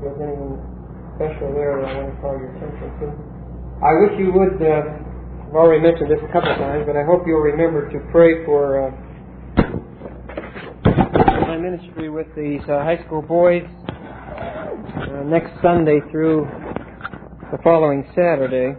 there's anything special there that I want to call your attention to. I wish you would, I've already mentioned this a couple of times, but I hope you'll remember to pray for my ministry with these high school boys next Sunday through the following Saturday.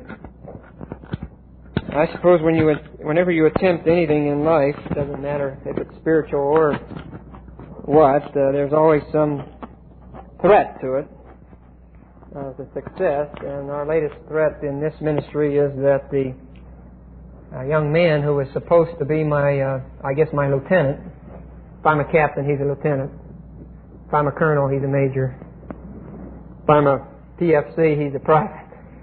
I suppose whenever you attempt anything in life, it doesn't matter if it's spiritual or what, there's always some threat to it, the success. And our latest threat in this ministry is that the young man who was supposed to be my lieutenant, if I'm a captain, he's a lieutenant. If I'm a colonel, he's a major. If I'm a PFC, he's a private.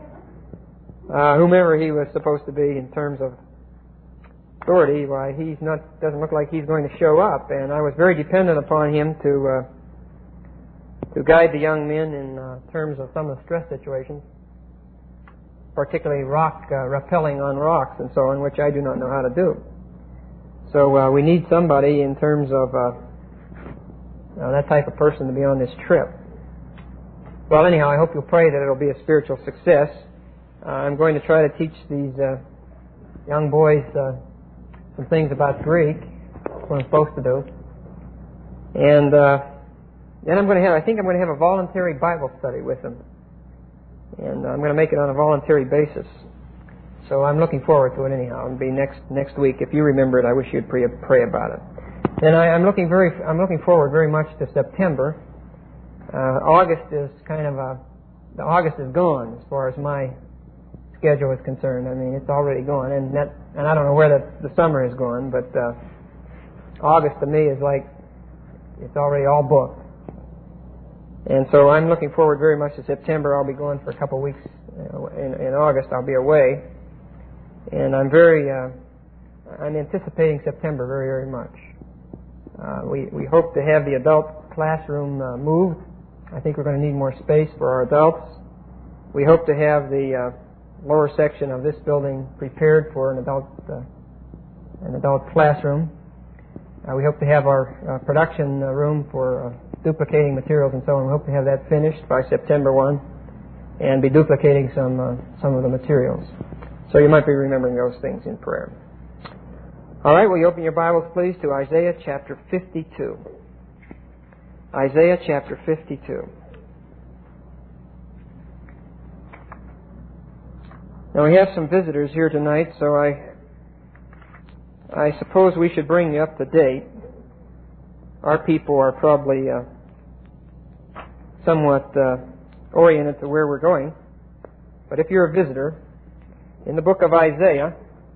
Whomever he was supposed to be in terms of authority, why doesn't look like he's going to show up. And I was very dependent upon him to guide the young men in terms of some of the stress situations, particularly rock rappelling on rocks and so on, which I do not know how to do. So we need somebody in terms of that type of person to be on this trip. Well, anyhow, I hope you'll pray that it'll be a spiritual success. I'm going to try to teach these young boys some things about Greek. That's what I'm supposed to do. And then I'm going to have a voluntary Bible study with them. And I'm going to make it on a voluntary basis. So I'm looking forward to it anyhow. It'll be next week. If you remember it, I wish you'd pray about it. And I'm looking forward very much to September. August is August is gone as far as my schedule is concerned. I mean, it's already gone, and I don't know where the summer has gone, but August to me is like it's already all booked. And so I'm looking forward very much to September. I'll be gone for a couple of weeks in August. I'll be away, and I'm anticipating September very, very much. We hope to have the adult classroom moved. I think we're going to need more space for our adults. We hope to have the lower section of this building prepared for an adult classroom. We hope to have our production room for duplicating materials and so on. We hope to have that finished by September 1 and be duplicating some of the materials. So you might be remembering those things in prayer. All right, will you open your Bibles, please, to Isaiah chapter 52. Isaiah chapter 52. Now we have some visitors here tonight, so I suppose we should bring you up to date. Our people are probably somewhat oriented to where we're going. But if you're a visitor, in the book of Isaiah,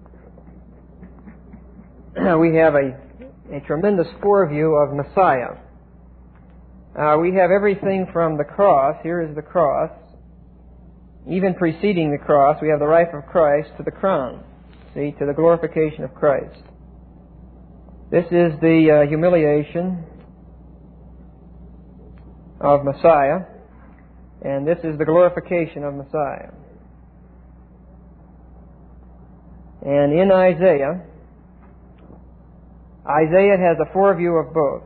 we have a tremendous foreview of Messiah. We have everything from the cross. Here is the cross. Even preceding the cross, we have the life of Christ to the crown. See, to the glorification of Christ. This is the humiliation of Messiah, and this is the glorification of Messiah. And in Isaiah has a foreview of both.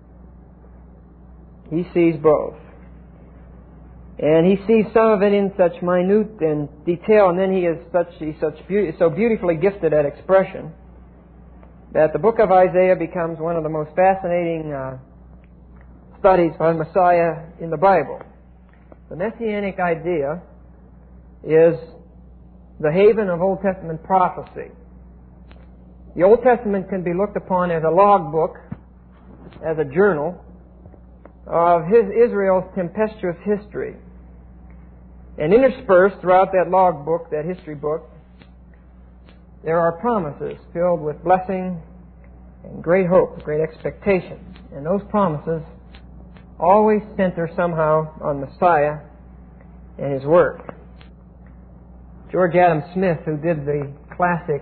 He sees both. And he sees some of it in such minute and detail, and then he's so beautifully gifted at expression that the book of Isaiah becomes one of the most fascinating studies on Messiah in the Bible. The Messianic idea is the haven of Old Testament prophecy. The Old Testament can be looked upon as a logbook, as a journal of Israel's tempestuous history. And interspersed throughout that logbook, that history book, there are promises filled with blessing and great hope, great expectation. And those promises always center somehow on Messiah and His work. George Adam Smith, who did the classic,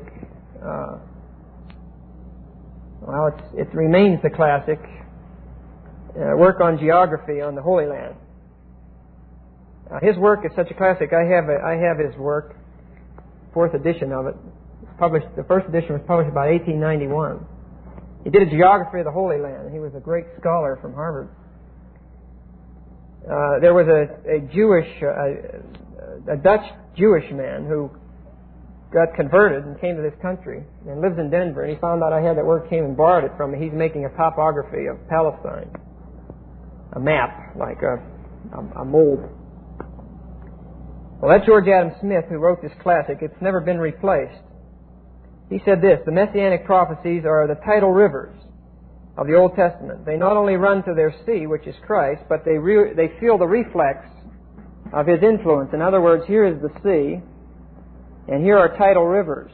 it remains the classic, work on geography on the Holy Land. His work is such a classic. I have his work, 4th edition of it. Published. The first edition was published about 1891. He did a geography of the Holy Land. He was a great scholar from Harvard. there was a Dutch Jewish man who got converted and came to this country and lives in Denver, and he found out I had that word, came and borrowed it from me. He's making a topography of Palestine, a map, like a mold. Well, that's George Adam Smith who wrote this classic. It's never been replaced. He said this: the Messianic prophecies are the tidal rivers of the Old Testament. They not only run to their sea, which is Christ, but they feel the reflex of His influence. In other words, here is the sea, and here are tidal rivers.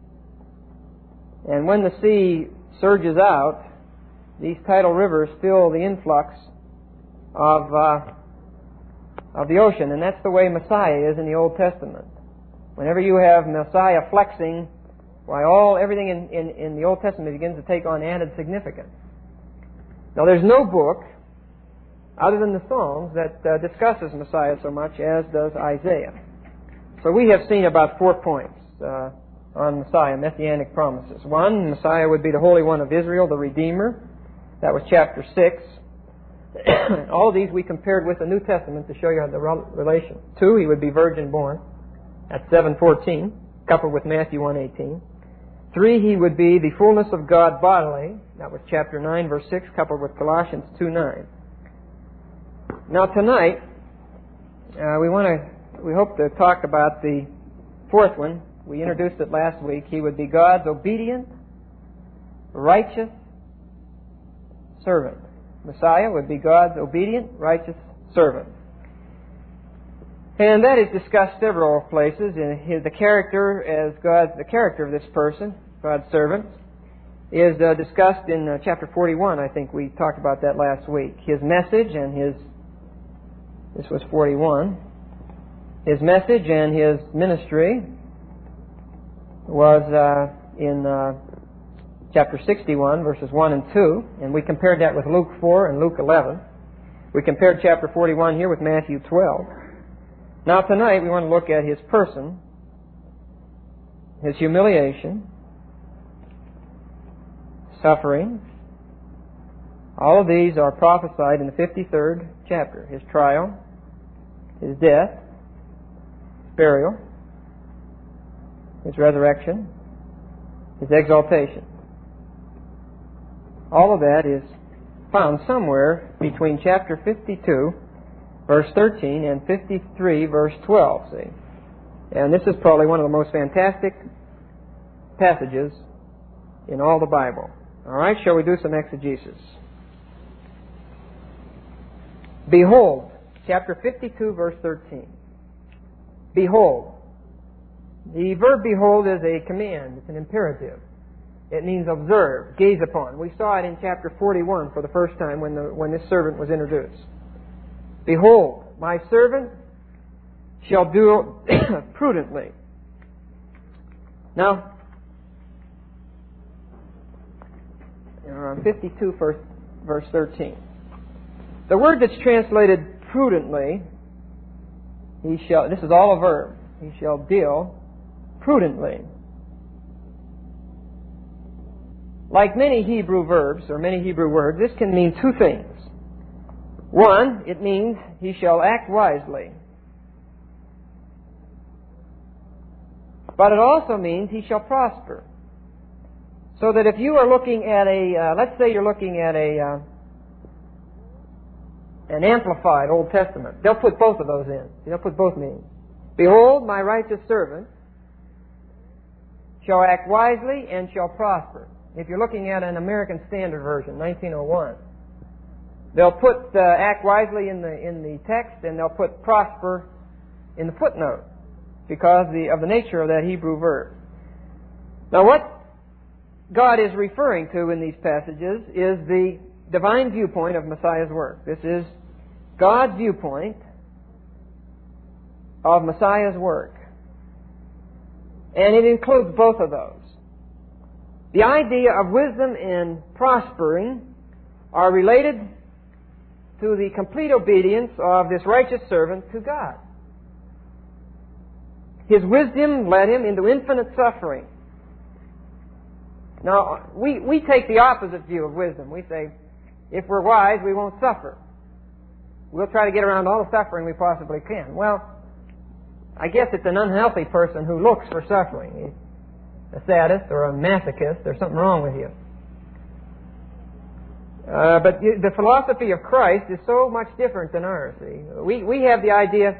And when the sea surges out, these tidal rivers feel the influx of the ocean. And that's the way Messiah is in the Old Testament. Whenever you have Messiah flexing, why everything in the Old Testament begins to take on added significance. Now, there's no book other than the Psalms that discusses Messiah so much as does Isaiah. So we have seen about 4 points on Messiah, Messianic promises. 1, Messiah would be the Holy One of Israel, the Redeemer. That was chapter 6. All of these we compared with the New Testament to show you the relation. 2, He would be virgin born. That's 7:14, coupled with Matthew 1:18. 3, He would be the fullness of God bodily. That was chapter 9, verse 6, coupled with Colossians 2:9. Now tonight, we hope to talk about the 4th one. We introduced it last week. He would be God's obedient, righteous servant. Messiah would be God's obedient, righteous servant. And that is discussed several places. In the character of this person, God's servant, is discussed in chapter 41. I think we talked about that last week. His message and this was 41. His message and His ministry was in chapter 61, verses 1 and 2. And we compared that with Luke 4 and Luke 11. We compared chapter 41 here with Matthew 12. Now tonight we want to look at His person, His humiliation, suffering. All of these are prophesied in the 53rd chapter. His trial, His death, His burial, His resurrection, His exaltation. All of that is found somewhere between chapter 52, verse 13, and 53, verse 12, see. And this is probably one of the most fantastic passages in all the Bible. All right, shall we do some exegesis? Behold, chapter 52, verse 13. Behold. The verb behold is a command. It's an imperative. It means observe, gaze upon. We saw it in chapter 41 for the first time when this servant was introduced. Behold, my servant shall do prudently. Now, 52, verse 13. The word that's translated prudently, this is all a verb. He shall deal prudently. Like many Hebrew verbs, or many Hebrew words, this can mean 2 things. 1, it means he shall act wisely. But it also means he shall prosper. So that if you are looking at let's say you're looking at an amplified Old Testament, they'll put both of those in. They'll put both meanings. Behold, my righteous servant shall act wisely and shall prosper. If you're looking at an American Standard Version, 1901, they'll put act wisely in the text, and they'll put prosper in the footnote because of the nature of that Hebrew verb. Now, what God is referring to in these passages is the divine viewpoint of Messiah's work. This is God's viewpoint of Messiah's work. And it includes both of those. The idea of wisdom and prospering are related to the complete obedience of this righteous servant to God. His wisdom led him into infinite suffering. Now, we take the opposite view of wisdom. We say, if we're wise, we won't suffer. we'll try to get around all the suffering we possibly can. Well, I guess it's an unhealthy person who looks for suffering. He's a sadist or a masochist. There's something wrong with you. But the philosophy of Christ is so much different than ours. See? We have the idea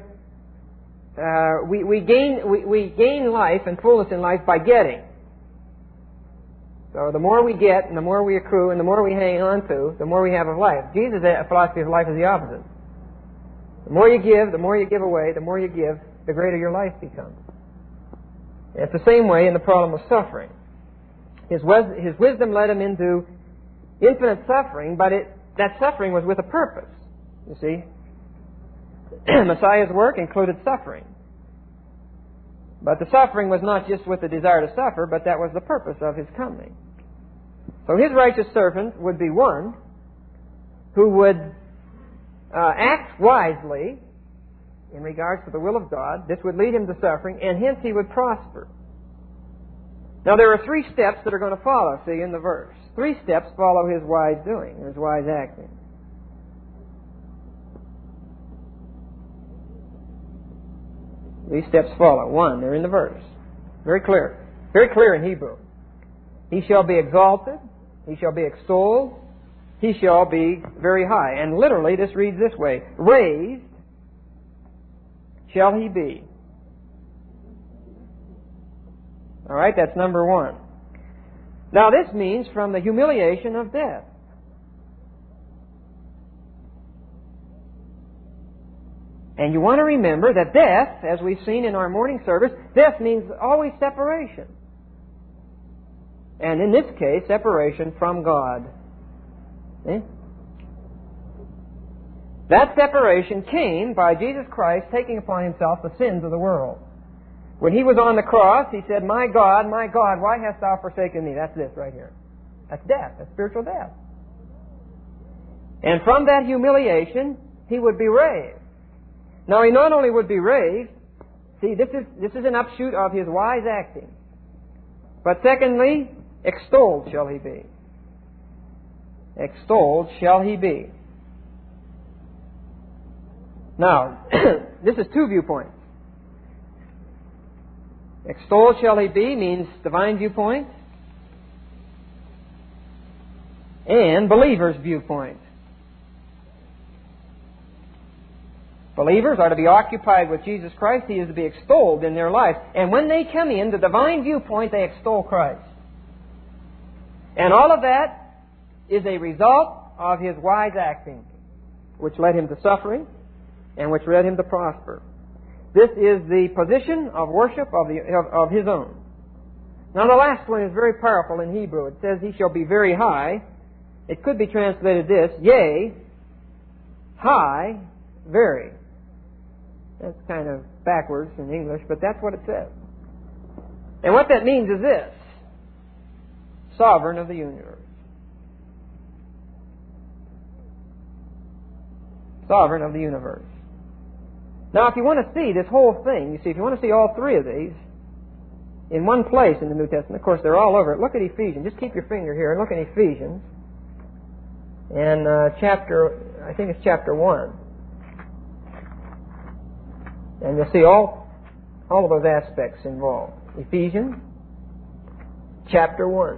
we gain life and fullness in life by getting. So the more we get, and the more we accrue, and the more we hang on to, the more we have of life. Jesus' philosophy of life is the opposite. The more you give, the more you give away, the more you give, the greater your life becomes. And it's the same way in the problem of suffering. His wisdom led him into infinite suffering, but that suffering was with a purpose. You see? Messiah's work included suffering. But the suffering was not just with the desire to suffer, but that was the purpose of his coming. So his righteous servant would be one who would act wisely in regards to the will of God. This would lead him to suffering, and hence he would prosper. Now there are 3 steps that are going to follow, see, in the verse. 3 steps follow his wise doing, his wise acting. These steps follow. 1, they're in the verse. Very clear. Very clear in Hebrew. He shall be exalted. He shall be extolled. He shall be very high. And literally this reads this way. Raised shall he be. All right, that's number 1. Now this means from the humiliation of death. And you want to remember that death, as we've seen in our morning service, death means always separation. And in this case, separation from God. See? That separation came by Jesus Christ taking upon himself the sins of the world. When he was on the cross, he said, my God, why hast thou forsaken me? That's this right here. That's death. That's spiritual death. And from that humiliation, he would be raised. Now, he not only would be raised, see, this is an upshoot of his wise acting. But secondly, extolled shall he be. Extolled shall he be. Now, this is 2 viewpoints. Extolled shall he be means divine viewpoint and believer's viewpoint. Believers are to be occupied with Jesus Christ. He is to be extolled in their lives. And when they come in, the divine viewpoint, they extol Christ. And all of that is a result of his wise acting, which led him to suffering and which led him to prosper. This is the position of worship of his own. Now the last one is very powerful in Hebrew. It says, he shall be very high. It could be translated this, yea, high, very. That's kind of backwards in English, but that's what it says. And what that means is this: sovereign of the universe. Sovereign of the universe. Now, if you want to see this whole thing, you see, if you want to see all 3 of these in one place in the New Testament, of course, they're all over it. Look at Ephesians. Just keep your finger here and look at Ephesians. And I think it's chapter 1. And you'll see all of those aspects involved. Ephesians, chapter 1.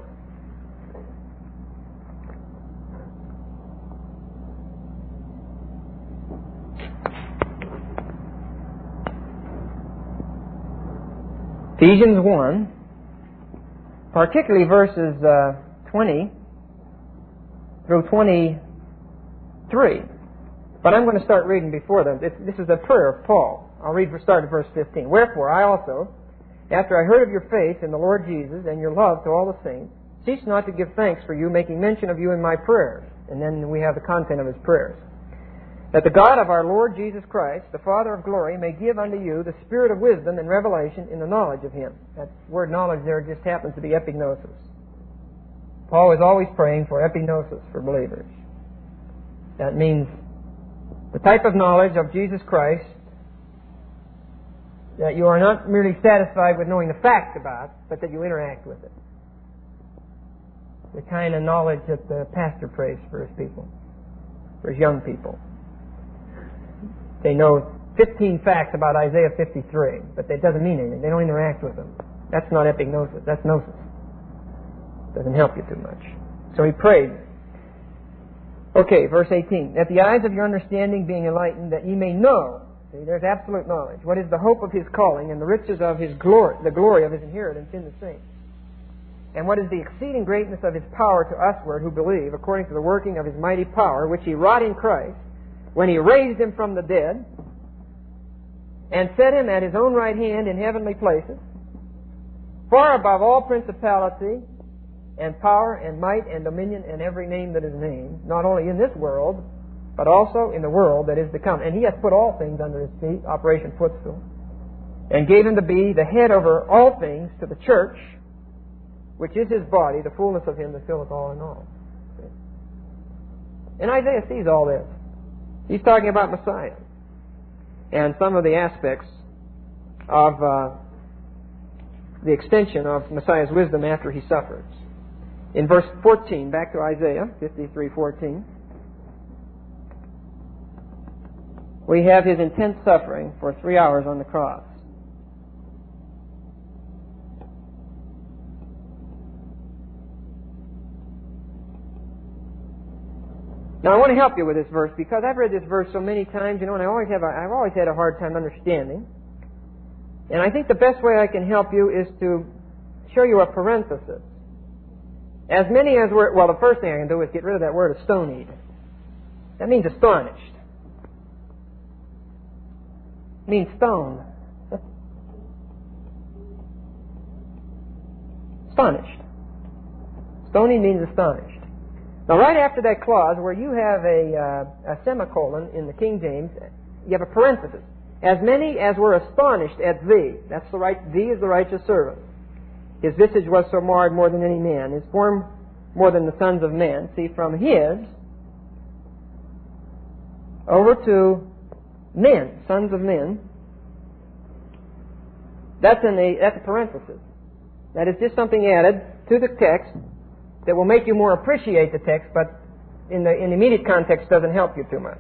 Ephesians 1, particularly verses 20 through 23. But I'm going to start reading before them. This is a prayer of Paul. I'll start at verse 15. Wherefore, I also, after I heard of your faith in the Lord Jesus and your love to all the saints, cease not to give thanks for you, making mention of you in my prayers. And then we have the content of his prayers. That the God of our Lord Jesus Christ, the Father of glory, may give unto you the spirit of wisdom and revelation in the knowledge of him. That word knowledge there just happens to be epignosis. Paul is always praying for epignosis for believers. That means the type of knowledge of Jesus Christ that you are not merely satisfied with knowing the fact about, but that you interact with it. The kind of knowledge that the pastor prays for his people, for his young people. They know 15 facts about Isaiah 53, but that doesn't mean anything. They don't interact with them. That's not epignosis. That's gnosis. Doesn't help you too much. So he prayed. Okay, verse 18. That the eyes of your understanding being enlightened, that ye may know. See, there's absolute knowledge. What is the hope of his calling and the riches of his glory, the glory of his inheritance in the saints? And what is the exceeding greatness of his power to usward who believe, according to the working of his mighty power, which he wrought in Christ, when he raised him from the dead, and set him at his own right hand in heavenly places, far above all principality, and power, and might, and dominion, and every name that is named, not only in this world, but also in the world that is to come. And he hath put all things under his feet, Operation Footstool, and gave him to be the head over all things to the church, which is his body, the fullness of him that filleth all in all. And Isaiah sees all this. He's talking about Messiah and some of the aspects of the extension of Messiah's wisdom after he suffers. In verse 14, back to Isaiah 53:14, we have his intense suffering for 3 hours on the cross. Now I want to help you with this verse because I've read this verse so many times, and I've always had a hard time understanding. And I think the best way I can help you is to show you a parenthesis. As many as were, well, the first thing I can do is get rid of that word astonied. That means astonished. It means stoned. Astonished. Stony means astonished. Now, right after that clause, where you have a semicolon in the King James, you have a parenthesis. As many as were astonished at thee. That's the right. Thee is the righteous servant. His visage was so marred more than any man. His form more than the sons of men. See, from his over to men, sons of men. That's a parenthesis. That is just something added to the text that will make you more appreciate the text, but in the immediate context doesn't help you too much.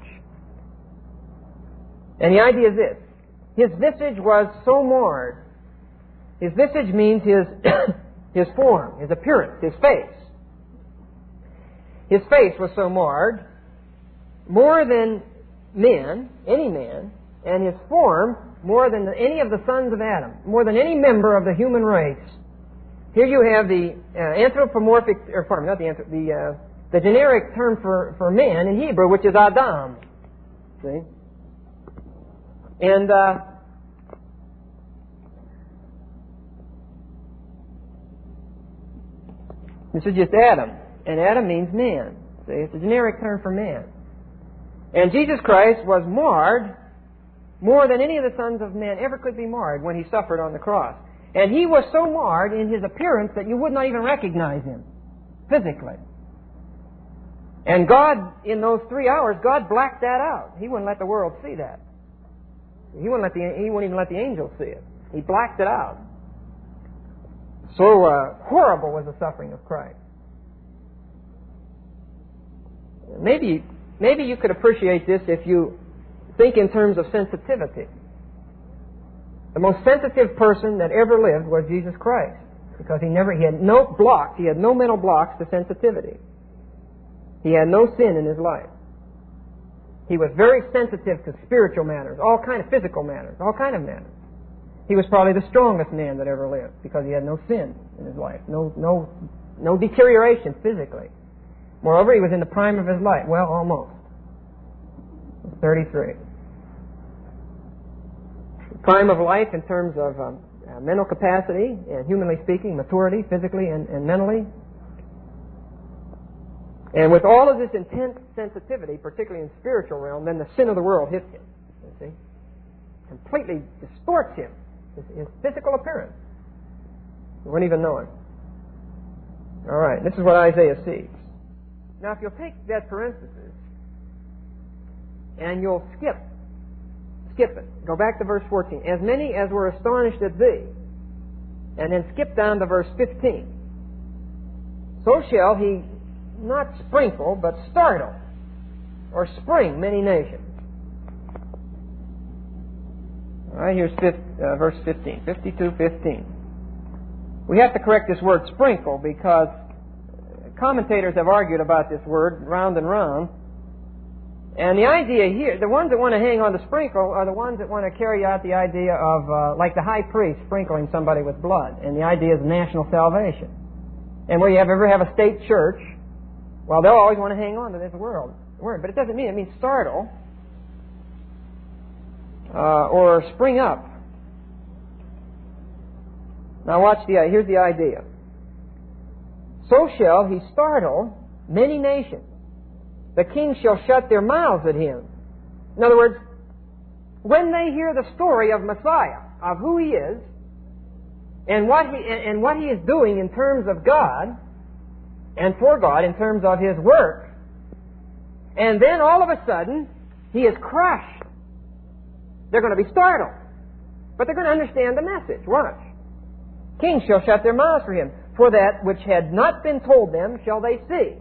And the idea is this. His visage was so marred. His visage means his form, his appearance, his face. His face was so marred, more than men, any man, and his form more than any of the sons of Adam, more than any member of the human race. Here you have the anthropomorphic, or pardon, not the generic term for man in Hebrew, which is Adam. See? And this is just Adam. And Adam means man. See, it's a generic term for man. And Jesus Christ was marred more than any of the sons of men ever could be marred when he suffered on the cross. And he was so marred in his appearance that you would not even recognize him physically. And God, in those 3 hours, God blacked that out. He wouldn't let the world see that. He wouldn't even let the angels see it. He blacked it out. So horrible was the suffering of Christ. Maybe you could appreciate this if you think in terms of sensitivity. The most sensitive person that ever lived was Jesus Christ, because he had no blocks. He had no mental blocks to sensitivity. He had no sin in his life. He was very sensitive to spiritual matters, all kind of physical matters, all kind of matters. He was probably the strongest man that ever lived because he had no sin in his life, no deterioration physically. Moreover, he was in the prime of his life. Well, almost. 33. Prime of life in terms of mental capacity and, humanly speaking, maturity, physically and mentally. And with all of this intense sensitivity, particularly in the spiritual realm, then the sin of the world hits him. You see? Completely distorts him, his physical appearance. You wouldn't even know it. All right, this is what Isaiah sees. Now, if you'll take that parenthesis and you'll skip it. Go back to verse 14. As many as were astonished at thee. And then skip down to verse 15. So shall he not sprinkle, but startle, or spring many nations. All right, here's verse 15, 52:15. We have to correct this word sprinkle because commentators have argued about this word round and round. And the idea here, the ones that want to hang on to sprinkle are the ones that want to carry out the idea of, like the high priest sprinkling somebody with blood. And the idea is national salvation. And where you ever have a state church, well, they'll always want to hang on to this word. But it doesn't mean, it means startle or spring up. Now watch here's the idea. So shall he startle many nations. The kings shall shut their mouths at him. In other words, when they hear the story of Messiah, of who he is, and what he is doing in terms of God, and for God in terms of his work, and then all of a sudden, he is crushed. They're going to be startled. But they're going to understand the message. Watch. Kings shall shut their mouths for him, for that which had not been told them shall they see.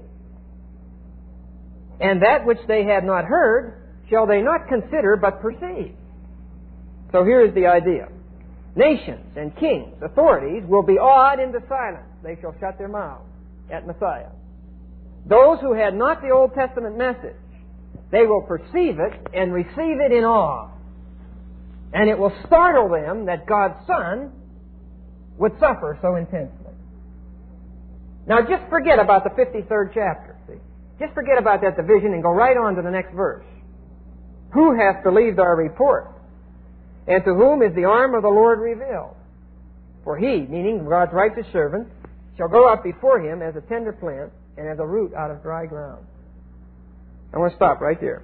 And that which they had not heard shall they not consider but perceive. So here is the idea. Nations and kings, authorities, will be awed into silence. They shall shut their mouths at Messiah. Those who had not the Old Testament message, they will perceive it and receive it in awe. And it will startle them that God's Son would suffer so intensely. Now just forget about the 53rd chapter. See? Just forget about that division and go right on to the next verse. Who hath believed our report? And to whom is the arm of the Lord revealed? For he, meaning God's righteous servant, shall go up before him as a tender plant and as a root out of dry ground. I want to stop right there.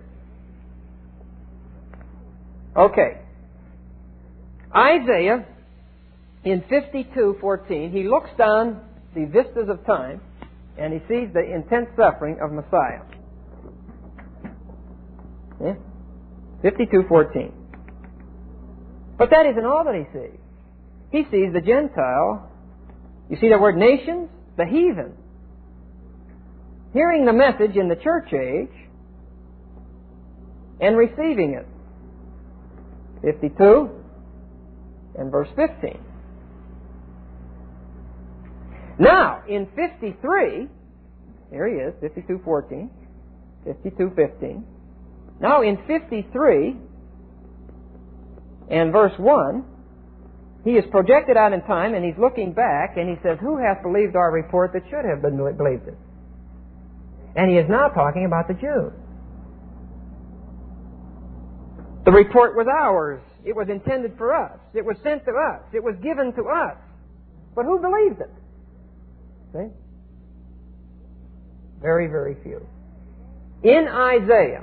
Okay. Isaiah, in 52:14, he looks down the vistas of time and he sees the intense suffering of Messiah. Yeah? 52:14. But that isn't all that he sees. He sees the Gentile. You see that word nations? The heathen. Hearing the message in the church age and receiving it. 52 and verse 15. Now, in 53, here he is, 52:14, 52:15. Now, in 53 and verse 1, he is projected out in time and he's looking back and he says, who hath believed our report that should have believed it? And he is now talking about the Jews. The report was ours. It was intended for us. It was sent to us. It was given to us. But who believed it? See? Very, very few. In Isaiah,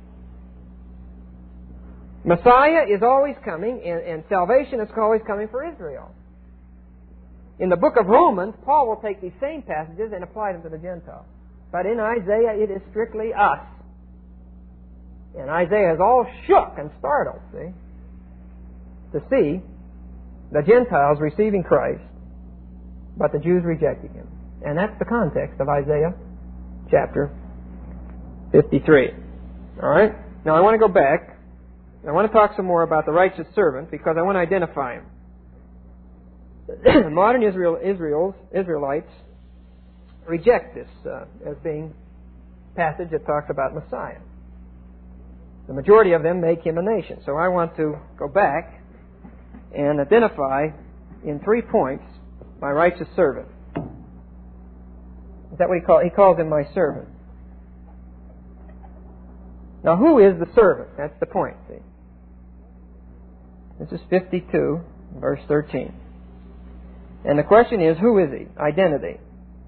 Messiah is always coming, and salvation is always coming for Israel. In the book of Romans, Paul will take these same passages and apply them to the Gentiles. But in Isaiah, it is strictly us. And Isaiah is all shook and startled, to see the Gentiles receiving Christ, but the Jews rejecting him. And that's the context of Isaiah chapter 53. All right? Now I want to go back. I want to talk some more about the righteous servant because I want to identify him. Modern Israelites reject this as being a passage that talks about Messiah. The majority of them make him a nation. So I want to go back and identify in 3 points my righteous servant. Is that what he calls him my servant? Now who is the servant? That's the point, see. This is 52, verse 13. And the question is, who is he? Identity.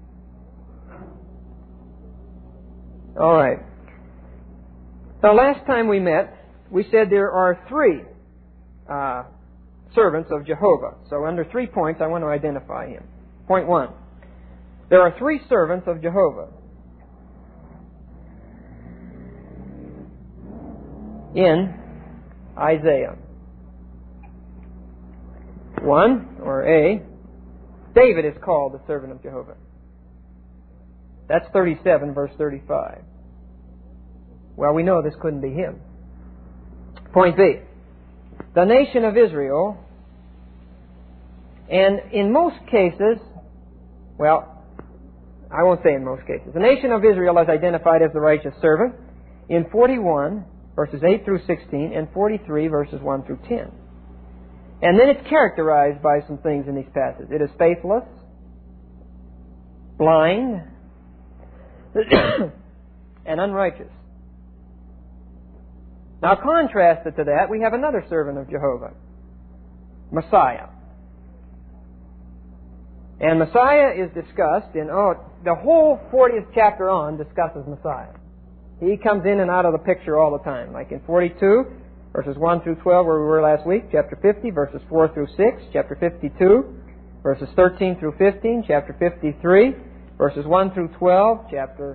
All right. Now, last time we met, we said there are 3 servants of Jehovah. So under 3 points, I want to identify him. Point 1. There are 3 servants of Jehovah. In Isaiah. 1, or A, David is called the servant of Jehovah. That's 37, verse 35. Well, we know this couldn't be him. Point B. the nation of Israel, and in most cases, well, I won't say in most cases, the nation of Israel is identified as the righteous servant in 41, verses 8 through 16, and 43, verses 1 through 10. And then it's characterized by some things in these passages. It is faithless, blind, and unrighteous. Now, contrasted to that, we have another servant of Jehovah, Messiah. And Messiah is discussed in, the whole 40th chapter on discusses Messiah. He comes in and out of the picture all the time, like in 42, verses 1 through 12, where we were last week, chapter 50, verses 4 through 6, chapter 52, verses 13 through 15, chapter 53, verses 1 through 12, chapter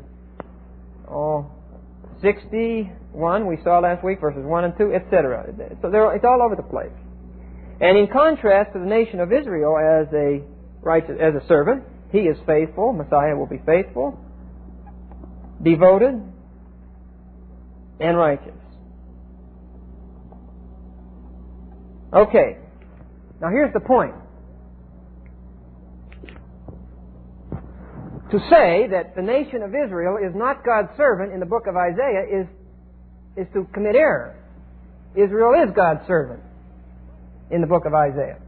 61, we saw last week, verses 1 and 2, etc. So it's all over the place. And in contrast to the nation of Israel as a servant, he is faithful. Messiah will be faithful, devoted, and righteous. Okay. Now here's the point. To say that the nation of Israel is not God's servant in the book of Isaiah is to commit error. Israel is God's servant in the book of Isaiah.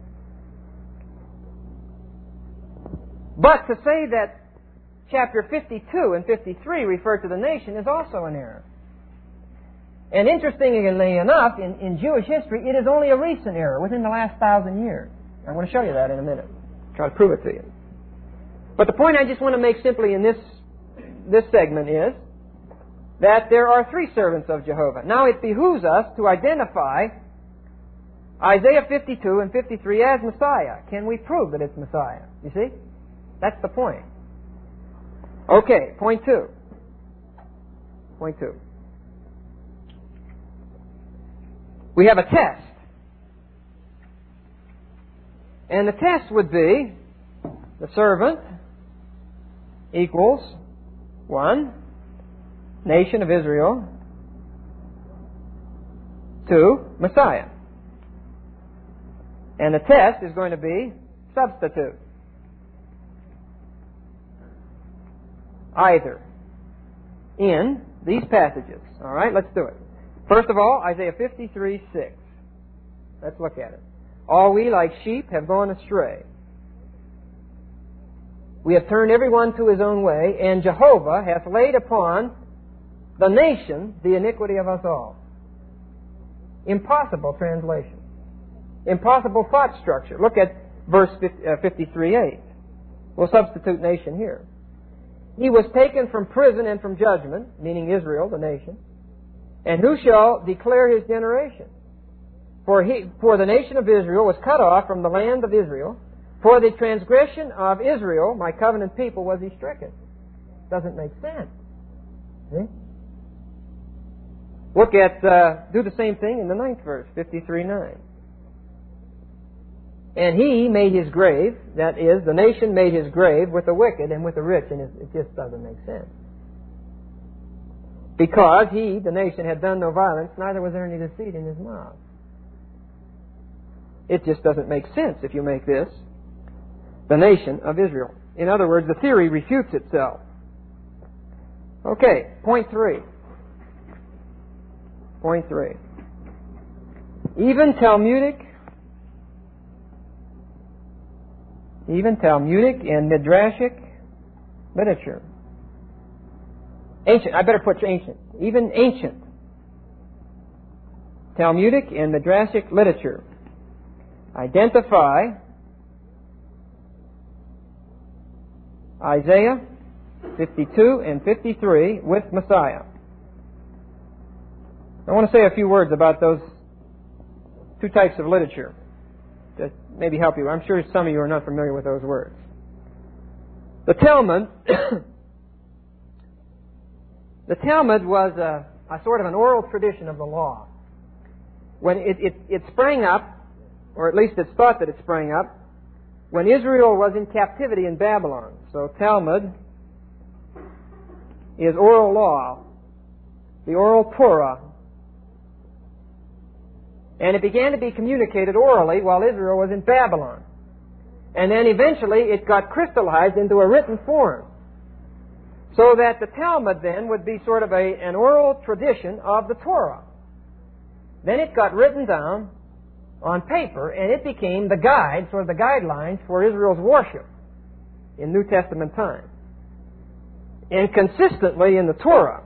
But to say that chapter 52 and 53 refer to the nation is also an error. And interestingly enough, in Jewish history, it is only a recent error within the last 1,000 years. I'm going to show you that in a minute. Try to prove it to you. But the point I just want to make simply in this segment is that there are three servants of Jehovah. Now it behooves us to identify Isaiah 52 and 53 as Messiah. Can we prove that it's Messiah? You see? That's the point. Okay, point two. Point two. We have a test. And the test would be the servant equals 1, nation of Israel, 2, Messiah. And the test is going to be substitute. Either in these passages. All right, let's do it. First of all, Isaiah 53:6. Let's look at it. All we like sheep have gone astray. We have turned everyone to his own way, and Jehovah hath laid upon the nation the iniquity of us all. Impossible translation. Impossible thought structure. Look at verse 53:8. We'll substitute nation here. He was taken from prison and from judgment, meaning Israel, the nation. And who shall declare his generation? For the nation of Israel was cut off from the land of Israel. For the transgression of Israel, my covenant people, was he stricken. Doesn't make sense. See? Look at, do the same thing in the 9th verse, 53:9. And he made his grave, that is, the nation made his grave with the wicked and with the rich, and it just doesn't make sense. Because he, the nation, had done no violence, neither was there any deceit in his mouth. It just doesn't make sense if you make this the nation of Israel. In other words, the theory refutes itself. Okay, point 3. Point 3. Even Talmudic and Midrashic literature. Ancient, I better put ancient. Even ancient Talmudic and Midrashic literature identify Isaiah 52 and 53 with Messiah. I want to say a few words about those two types of literature to maybe help you. I'm sure some of you are not familiar with those words. The Talmud the Talmud was a sort of an oral tradition of the law. When it sprang up, or at least it's thought that it sprang up, when Israel was in captivity in Babylon. So Talmud is oral law, the oral Torah. And it began to be communicated orally while Israel was in Babylon. And then eventually it got crystallized into a written form. So that the Talmud then would be sort of an oral tradition of the Torah. Then it got written down on paper, and it became the guide, sort of the guidelines for Israel's worship in New Testament times. And consistently in the Torah,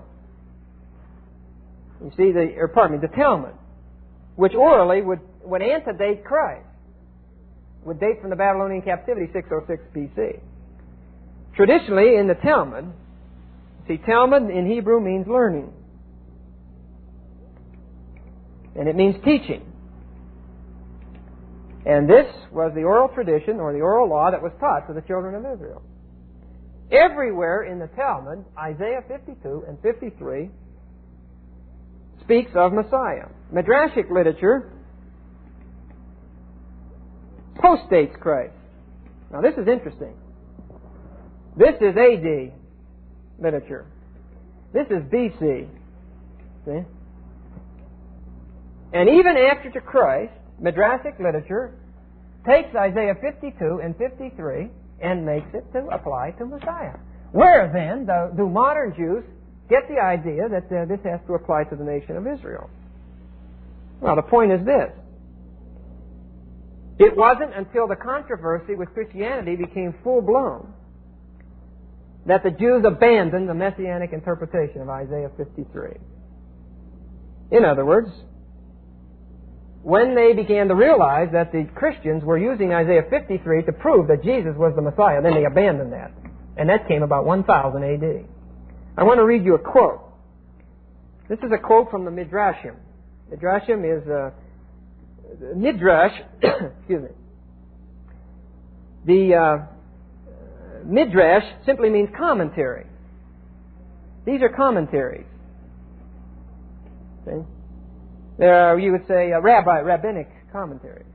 you see, the Talmud, which orally would antedate Christ, would date from the Babylonian captivity, 606 BC. Traditionally, in the Talmud, see, Talmud in Hebrew means learning. And it means teaching. And this was the oral tradition, or the oral law, that was taught to the children of Israel. Everywhere in the Talmud, Isaiah 52 and 53 speaks of Messiah. Midrashic literature postdates Christ. Now this is interesting. This is AD literature. This is BC. See? And even after to Christ, Midrashic literature takes Isaiah 52 and 53 and makes it to apply to Messiah. Where then do modern Jews get the idea that this has to apply to the nation of Israel? Well, the point is this. It wasn't until the controversy with Christianity became full-blown that the Jews abandoned the messianic interpretation of Isaiah 53. In other words, when they began to realize that the Christians were using Isaiah 53 to prove that Jesus was the Messiah, then they abandoned that. And that came about 1000 AD. I want to read you a quote. This is a quote from the Midrashim. Midrashim is Midrash, excuse me. The Midrash simply means commentary. These are commentaries. See? There are, you would say, rabbinic commentaries.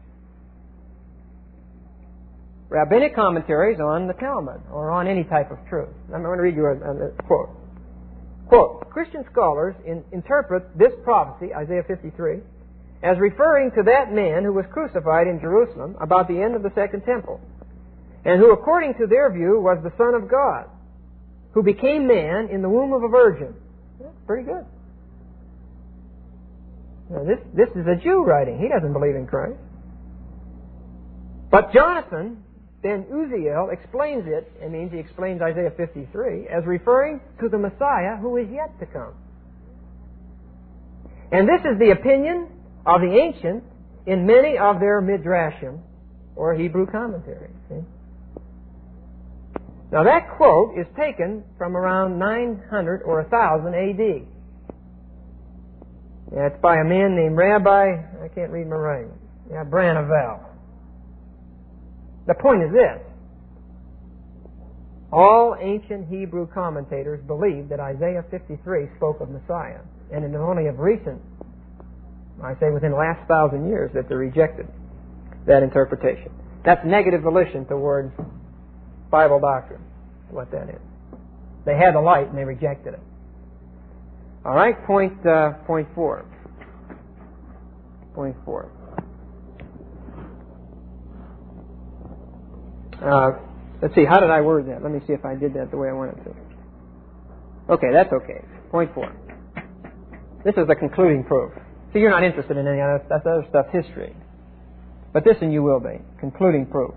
Rabbinic commentaries on the Talmud, or on any type of truth. I'm going to read you a quote. Quote, Christian scholars interpret this prophecy, Isaiah 53, as referring to that man who was crucified in Jerusalem about the end of the Second Temple, and who, according to their view, was the Son of God, who became man in the womb of a virgin. That's pretty good. Now, this is a Jew writing. He doesn't believe in Christ. But Jonathan ben Uziel explains it, it means he explains Isaiah 53, as referring to the Messiah who is yet to come. And this is the opinion of the ancients in many of their Midrashim, or Hebrew commentaries. See? Now that quote is taken from around 900 or 1000 A.D. It's by a man named Rabbi, I can't read my writing, Branavel. The point is this. All ancient Hebrew commentators believed that Isaiah 53 spoke of Messiah. And it is only of recent, I say within the last 1,000 years, that they rejected that interpretation. That's negative volition towards Bible doctrine, what that is. They had the light and they rejected it. All right, point 4. Point 4. Let's see, how did I word that? Let me see if I did that the way I wanted to. Okay, that's okay. Point 4. This is the concluding proof. See, you're not interested in any of that other stuff, history. But this and you will be. Concluding proof.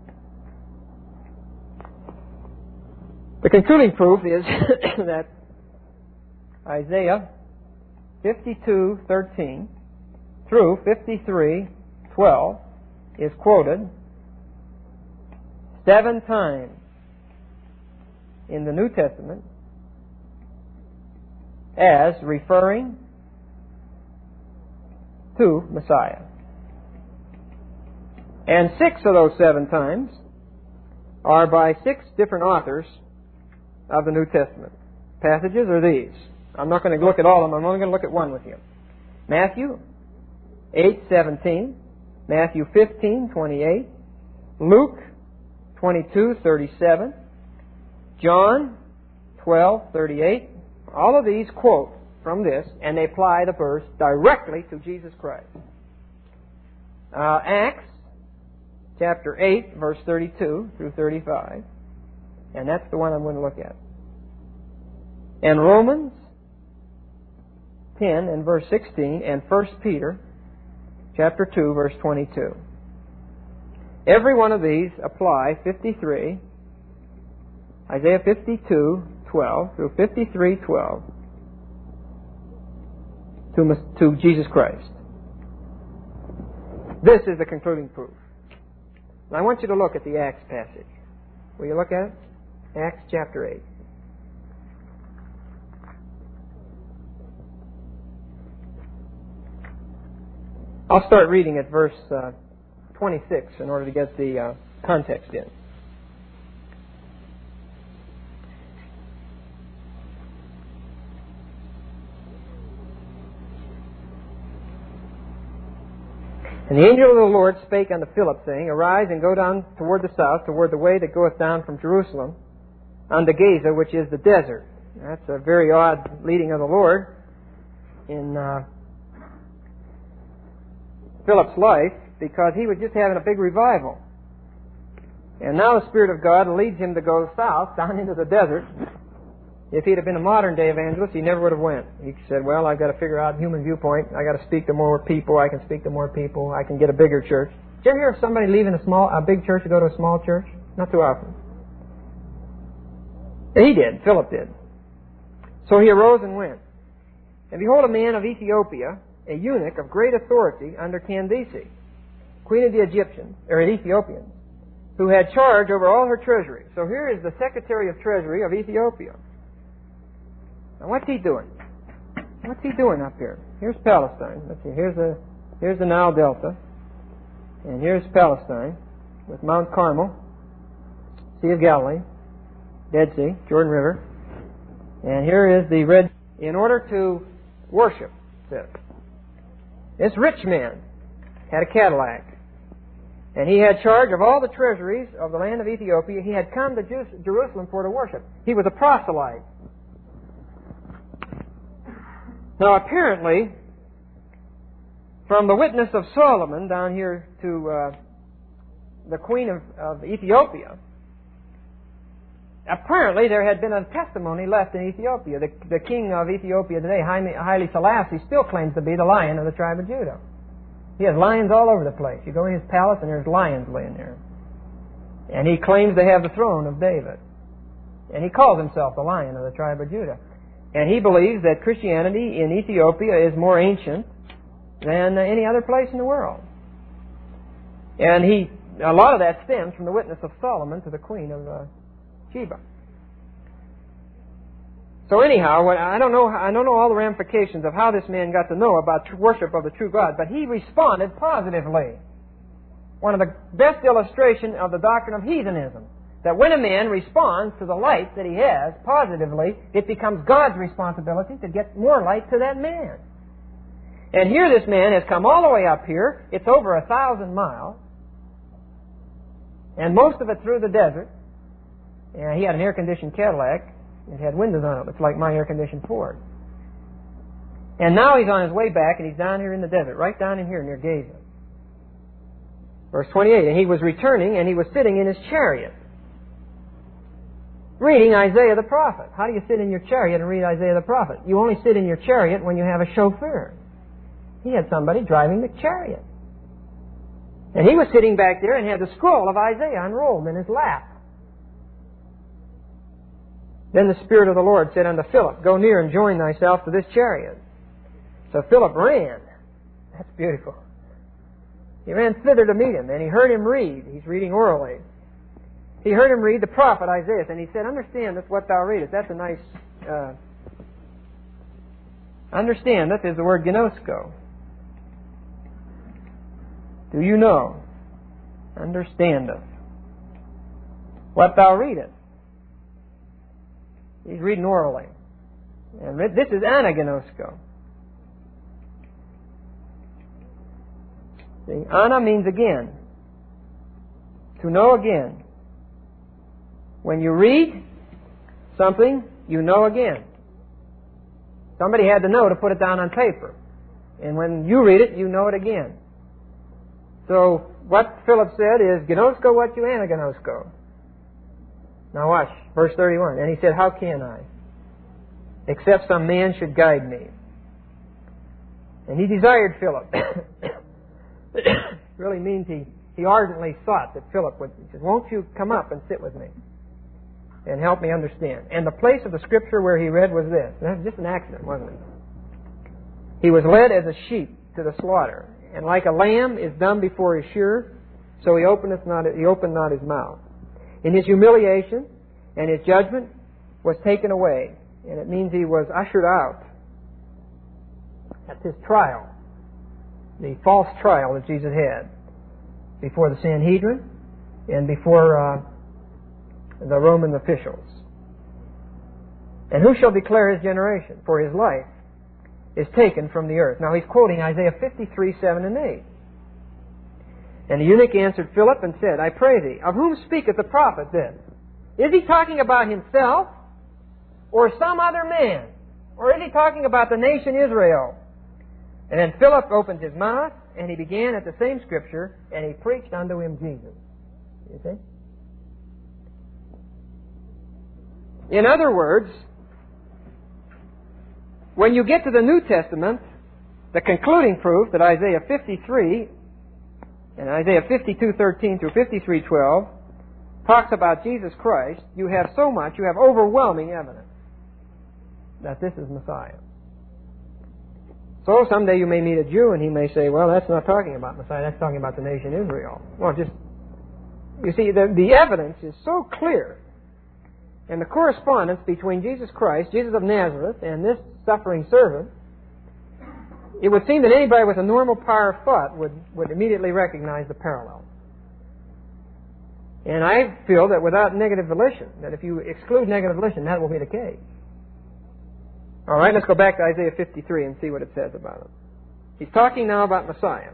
The concluding proof is that Isaiah 52:13 through 53:12 is quoted 7 times in the New Testament as referring to Messiah. And 6 of those 7 times are by 6 different authors of the New Testament. Passages are these. I'm not going to look at all of them. I'm only going to look at one with you. Matthew 8:17, Matthew 15:28, Luke 22:37, John 12:38. All of these quote from this, and they apply the verse directly to Jesus Christ. Acts chapter 8, verse 32 through 35. And that's the one I'm going to look at. And Romans 10 and verse 16, and 1 Peter chapter 2, verse 22. Every one of these apply 53, Isaiah 52, 12 through 53, 12 to Jesus Christ. This is the concluding proof. Now I want you to look at the Acts passage. Will you look at it? Acts chapter 8. I'll start reading at verse 26 in order to get the context in. And the angel of the Lord spake unto Philip, saying, Arise and go down toward the south, toward the way that goeth down from Jerusalem unto Gaza, which is the desert. That's a very odd leading of the Lord in Philip's life, because he was just having a big revival. And now the Spirit of God leads him to go south, down into the desert. If he'd have been a modern-day evangelist, he never would have went. He said, well, I've got to figure out human viewpoint. I've got to speak to more people. I can speak to more people. I can get a bigger church. Did you ever hear of somebody leaving a big church to go to a small church? Not too often. He did. Philip did. So he arose and went. And behold, a man of Ethiopia, a eunuch of great authority under Candace, queen of the Egyptians, or Ethiopians, who had charge over all her treasury. So here is the Secretary of Treasury of Ethiopia. Now what's he doing? What's he doing up here? Here's Palestine. Let's see. Here's the Nile Delta. And here's Palestine with Mount Carmel, Sea of Galilee, Dead Sea, Jordan River. And here is the Red Sea. In order to worship, this rich man had a Cadillac. And he had charge of all the treasuries of the land of Ethiopia. He had come to Jerusalem for to worship. He was a proselyte. Now, apparently, from the witness of Solomon down here to the queen of Ethiopia, apparently there had been a testimony left in Ethiopia. The king of Ethiopia today, Haile Selassie, still claims to be the lion of the tribe of Judah. He has lions all over the place. You go in his palace and there's lions laying there. And he claims to have the throne of David. And he calls himself the lion of the tribe of Judah. And he believes that Christianity in Ethiopia is more ancient than any other place in the world. And a lot of that stems from the witness of Solomon to the queen of Sheba. So anyhow, I don't know all the ramifications of how this man got to know about worship of the true God, but he responded positively. One of the best illustrations of the doctrine of heathenism. That when a man responds to the light that he has positively, it becomes God's responsibility to get more light to that man. And here this man has come all the way up here. It's over 1,000 miles. And most of it through the desert. And he had an air-conditioned Cadillac. It had windows on it. It's like my air-conditioned Ford. And now he's on his way back, and he's down here in the desert, right down in here near Gaza. Verse 28, and he was returning, and he was sitting in his chariot, reading Isaiah the prophet. How do you sit in your chariot and read Isaiah the prophet? You only sit in your chariot when you have a chauffeur. He had somebody driving the chariot. And he was sitting back there and had the scroll of Isaiah unrolled in his lap. Then the Spirit of the Lord said unto Philip, Go near and join thyself to this chariot. So Philip ran. That's beautiful. He ran thither to meet him, and he heard him read. He's reading orally. He heard him read the prophet Isaiah, and he said, Understand that's what thou readest. That's a nice... understand that is the word gnosko. Do you know? Understandeth what thou readest. He's reading orally. And this is anagnosko. See, ana means again. To know again. When you read something, you know again. Somebody had to know to put it down on paper. And when you read it, you know it again. So what Philip said is, Gnosko what you anagnosko. Now watch, verse 31. And he said, how can I? Except some man should guide me. And he desired Philip. Really means he ardently thought that Philip would. He said, won't you come up and sit with me and help me understand? And the place of the Scripture where he read was this. That was just an accident, wasn't it? He was led as a sheep to the slaughter, and like a lamb is dumb before his shearer, so he opened not his mouth. In his humiliation and his judgment was taken away, and it means he was ushered out. That's his trial, the false trial that Jesus had before the Sanhedrin and before the Roman officials. And who shall declare his generation? For his life is taken from the earth. Now he's quoting Isaiah 53, 7 and 8. And the eunuch answered Philip and said, I pray thee, of whom speaketh the prophet this? Is he talking about himself or some other man? Or is he talking about the nation Israel? And then Philip opened his mouth, and he began at the same Scripture, and he preached unto him Jesus. You see? In other words, when you get to the New Testament, the concluding proof that Isaiah 53 and Isaiah 52:13 through 53:12 talks about Jesus Christ, you have overwhelming evidence that this is Messiah. So someday you may meet a Jew and he may say, well, that's not talking about Messiah, that's talking about the nation Israel. Well, you see, the evidence is so clear. And the correspondence between Jesus Christ, Jesus of Nazareth, and this suffering servant, it would seem that anybody with a normal power of thought would immediately recognize the parallel. And I feel that without negative volition, that if you exclude negative volition, that will be the case. All right, let's go back to Isaiah 53 and see what it says about him. He's talking now about Messiah.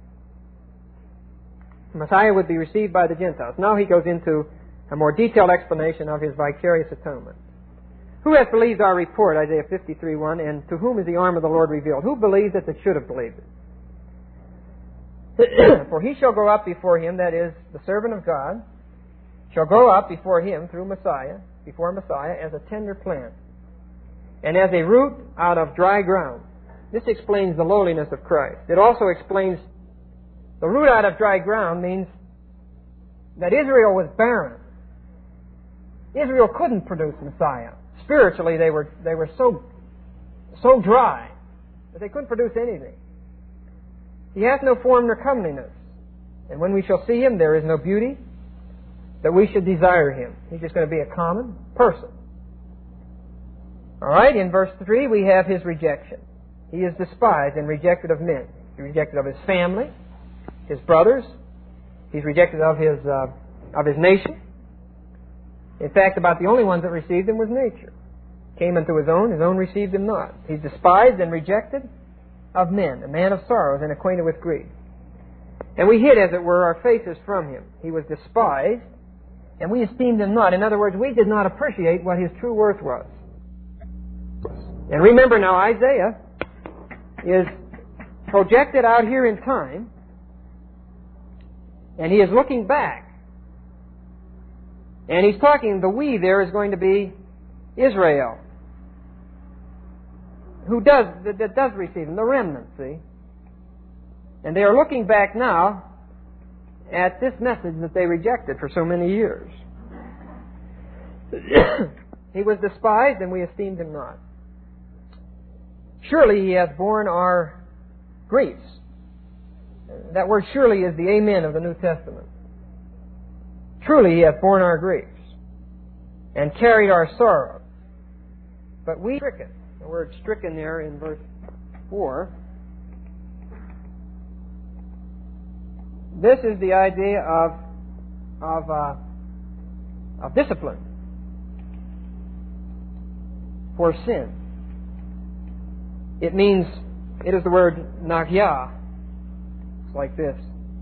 Messiah would be received by the Gentiles. Now he goes into a more detailed explanation of his vicarious atonement. Who has believed our report, Isaiah 53:1, and to whom is the arm of the Lord revealed? Who believes it that should have believed it? For he shall go up before him, that is, the servant of God, shall go up before him before Messiah, as a tender plant, and as a root out of dry ground. This explains the lowliness of Christ. It also explains the root out of dry ground means that Israel was barren. Israel couldn't produce Messiah. Spiritually, they were so dry that they couldn't produce anything. He has no form nor comeliness. And when we shall see him, there is no beauty that we should desire him. He's just going to be a common person. All right, in verse 3, we have his rejection. He is despised and rejected of men. He's rejected of his family, his brothers. He's rejected of his nation. In fact, about the only ones that received him was nature. Came unto his own received him not. He's despised and rejected of men, a man of sorrows and acquainted with grief. And we hid, as it were, our faces from him. He was despised, and we esteemed him not. In other words, we did not appreciate what his true worth was. And remember now, Isaiah is projected out here in time, and he is looking back. And he's talking, the we there is going to be Israel, that does receive him, the remnant, see? And they are looking back now at this message that they rejected for so many years. He was despised, and we esteemed him not. Surely he has borne our griefs. That word surely is the amen of the New Testament. Truly he hath borne our griefs and carried our sorrows. But we stricken. The word stricken there in verse 4. This is the idea of discipline for sin. It is the word nagya. It's like this.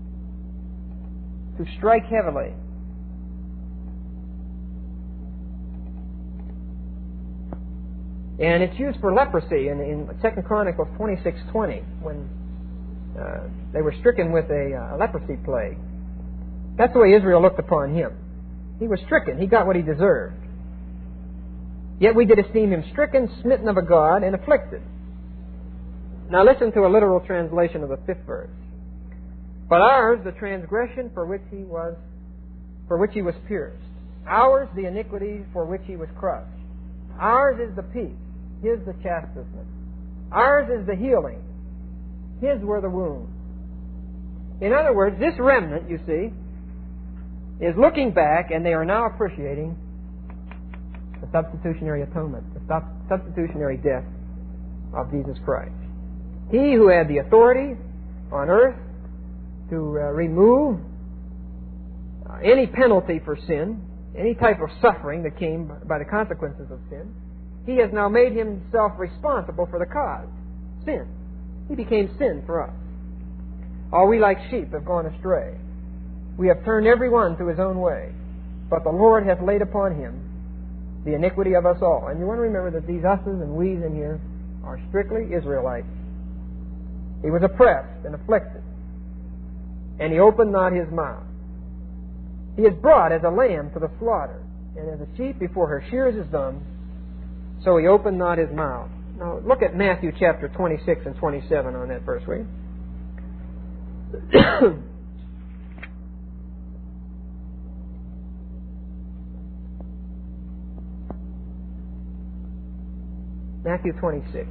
To strike heavily. And it's used for leprosy in 2 Chronicles 26:20, when they were stricken with a leprosy plague. That's the way Israel looked upon him. He was stricken. He got what he deserved. Yet we did esteem him stricken, smitten of a God, and afflicted. Now listen to a literal translation of the 5th verse. But ours the transgression for which he was pierced. Ours the iniquity for which he was crushed. Ours is the peace. His the chastisement. Ours is the healing. His were the wounds. In other words, this remnant, you see, is looking back, and they are now appreciating the substitutionary atonement, the substitutionary death of Jesus Christ. He who had the authority on earth to remove any penalty for sin, any type of suffering that came by the consequences of sin, he has now made himself responsible for the cause, sin. He became sin for us. All we like sheep have gone astray. We have turned every one to his own way. But the Lord hath laid upon him the iniquity of us all. And you want to remember that these us's and we's in here are strictly Israelites. He was oppressed and afflicted, and he opened not his mouth. He is brought as a lamb to the slaughter, and as a sheep before her shears is dumb, so he opened not his mouth. Now look at Matthew chapter 26 and 27 on that verse, will you? Matthew 26.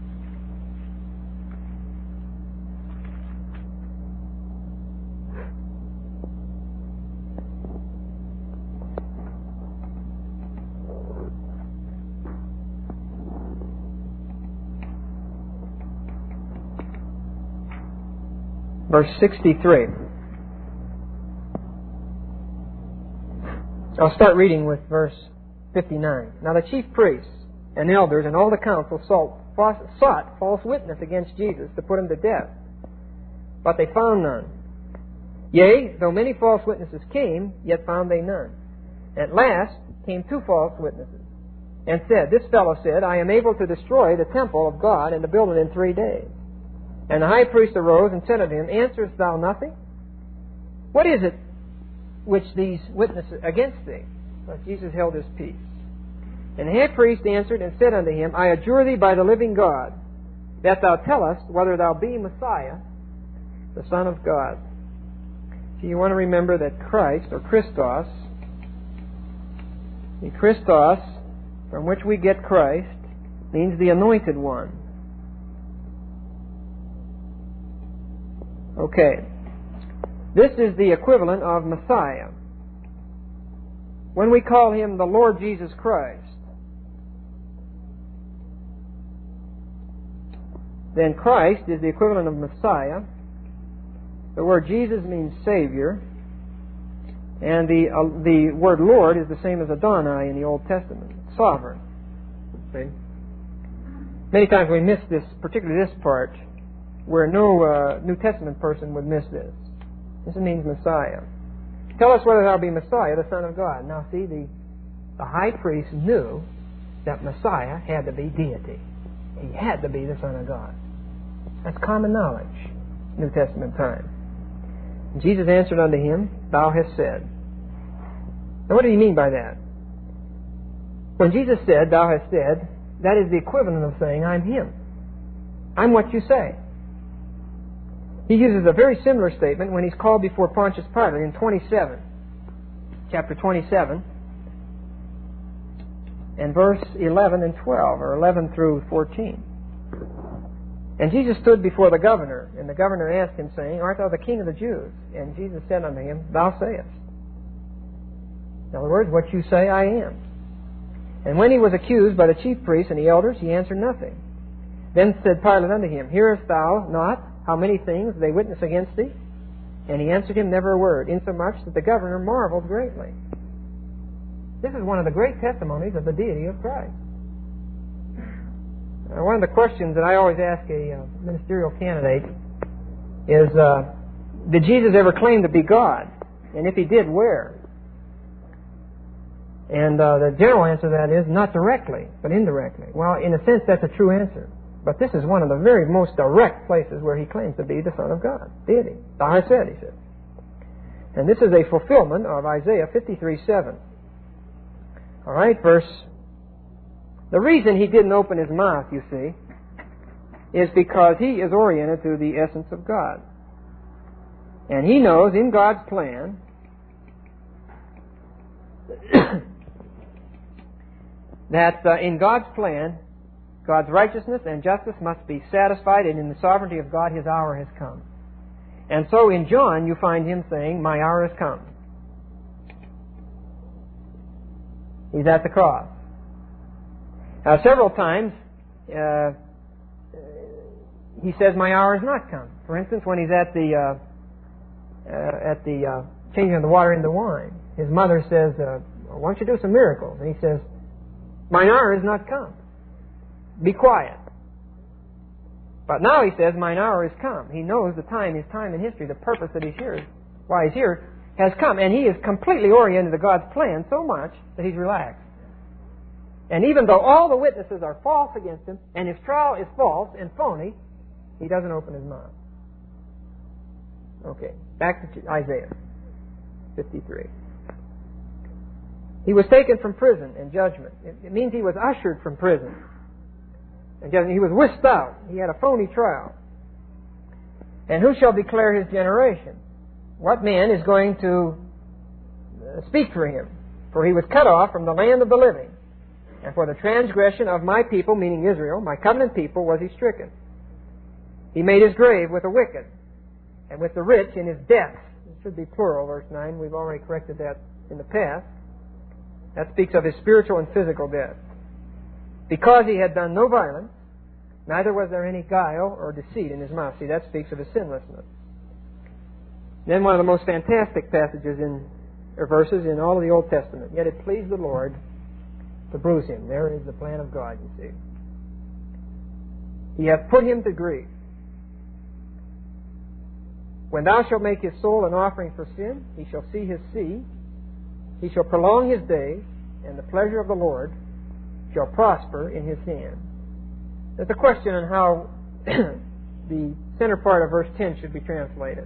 Verse 63. I'll start reading with verse 59. Now the chief priests and elders and all the council sought false witness against Jesus to put him to death. But they found none. Yea, though many false witnesses came, yet found they none. At last came 2 false witnesses, and said, This fellow said, I am able to destroy the temple of God and to build it in 3 days. And the high priest arose and said unto him, Answerest thou nothing? What is it which these witnesses against thee? But Jesus held his peace. And the high priest answered and said unto him, I adjure thee by the living God, that thou tell us whether thou be Messiah, the Son of God. So you want to remember that Christ, or Christos, the Christos, from which we get Christ, means the anointed one. Okay. This is the equivalent of Messiah. When we call him the Lord Jesus Christ, then Christ is the equivalent of Messiah. The word Jesus means Savior, and the word Lord is the same as Adonai in the Old Testament, sovereign. See? Many times we miss this, particularly this part, where no New Testament person would miss this. This means Messiah. Tell us whether thou be Messiah, the Son of God. Now see, the high priest knew that Messiah had to be deity. He had to be the Son of God. That's common knowledge, New Testament time. And Jesus answered unto him, Thou hast said. Now what did he mean by that? When Jesus said, Thou hast said, that is the equivalent of saying, I'm him. I'm what you say. He uses a very similar statement when he's called before Pontius Pilate in chapter 27, and verse 11 and 12, or 11 through 14. And Jesus stood before the governor, and the governor asked him, saying, Art thou the king of the Jews? And Jesus said unto him, Thou sayest. In other words, what you say, I am. And when he was accused by the chief priests and the elders, he answered nothing. Then said Pilate unto him, Hearest thou not how many things they witness against thee? And he answered him never a word, insomuch that the governor marveled greatly. This is one of the great testimonies of the deity of Christ. One of the questions that I always ask a ministerial candidate is, did Jesus ever claim to be God? And if he did, where? And the general answer to that is not directly, but indirectly. Well, in a sense, that's a true answer. But this is one of the very most direct places where he claims to be the Son of God, deity. I said, he said. And this is a fulfillment of Isaiah 53:7. All right, the reason he didn't open his mouth, you see, is because he is oriented to the essence of God. And he knows in God's plan that in God's plan, God's righteousness and justice must be satisfied, and in the sovereignty of God, His hour has come. And so in John, you find him saying, my hour has come. He's at the cross. Several times, he says, my hour has not come. For instance, when he's at the changing of the water into wine, his mother says, why don't you do some miracles? And he says, mine hour has not come. Be quiet. But now he says, mine hour has come. He knows the time, his time in history, the purpose that he's here, why he's here, has come. And he is completely oriented to God's plan so much that he's relaxed. And even though all the witnesses are false against him, and his trial is false and phony, he doesn't open his mouth. Okay, back to Isaiah 53. He was taken from prison and judgment. It means he was ushered from prison. And he was whisked out. He had a phony trial. And who shall declare his generation? What man is going to speak for him? For he was cut off from the land of the living. And for the transgression of my people, meaning Israel, my covenant people, was he stricken. He made his grave with the wicked, and with the rich in his depths. It should be plural, verse 9. We've already corrected that in the past. That speaks of his spiritual and physical death. Because he had done no violence, neither was there any guile or deceit in his mouth. See, that speaks of his sinlessness. Then one of the most fantastic passages or verses in all of the Old Testament. Yet it pleased the Lord to bruise him. There is the plan of God, you see. He hath put him to grief. When thou shalt make his soul an offering for sin, he shall see his seed. He shall prolong his days, and the pleasure of the Lord shall prosper in his hand. There's a question on how the center part of verse 10 should be translated.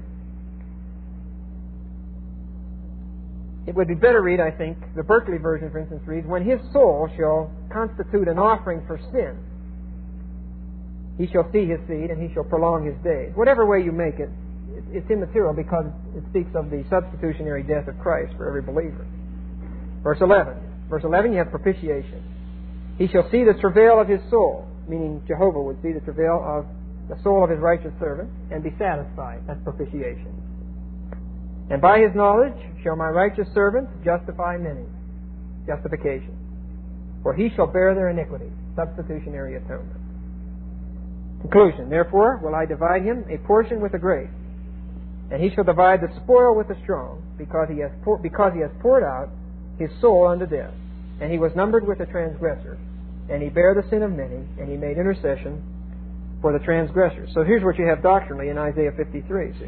It would be better read, I think, the Berkeley version, for instance, reads, when his soul shall constitute an offering for sin, he shall see his seed, and he shall prolong his days. Whatever way you make it, it's immaterial because it speaks of the substitutionary death of Christ for every believer. Verse 11. Verse 11, you have propitiation. He shall see the travail of his soul, meaning Jehovah would see the travail of the soul of his righteous servant, and be satisfied. That's propitiation. And by his knowledge shall my righteous servant justify many. Justification. For he shall bear their iniquity. Substitutionary atonement. Conclusion. Therefore will I divide him a portion with the great, and he shall divide the spoil with the strong, because he has poured out his soul unto death. And he was numbered with the transgressors, and he bare the sin of many, and he made intercession for the transgressors. So here's what you have doctrinally in Isaiah 53, see.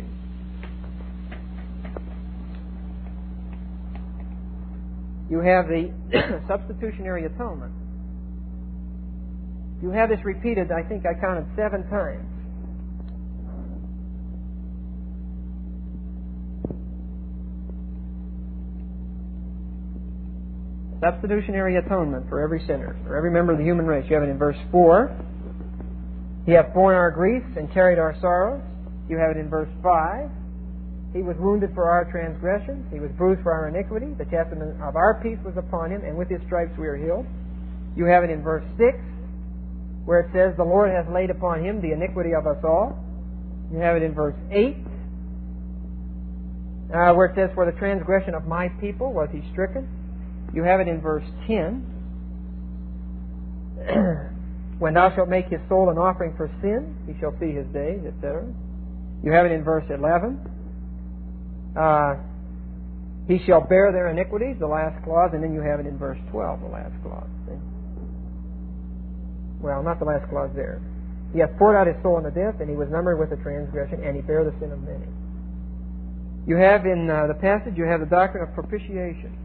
You have the substitutionary atonement. You have this repeated, I think I counted 7 times. Substitutionary atonement for every sinner, for every member of the human race. You have it in verse 4. He hath borne our griefs and carried our sorrows. You have it in verse 5. He was wounded for our transgressions. He was bruised for our iniquity. The chastisement of our peace was upon him, and with his stripes we are healed. You have it in verse 6, where it says, the Lord hath laid upon him the iniquity of us all. You have it in verse 8, where it says, for the transgression of my people was he stricken. You have it in verse 10, when thou shalt make his soul an offering for sin, he shall see his days, etc. You have it in verse 11, he shall bear their iniquities, the last clause, and then you have it in verse 12, the last clause. See? Well, not the last clause there. He hath poured out his soul unto death, and he was numbered with the transgression, and he bare the sin of many. You have in the passage, you have the doctrine of propitiation.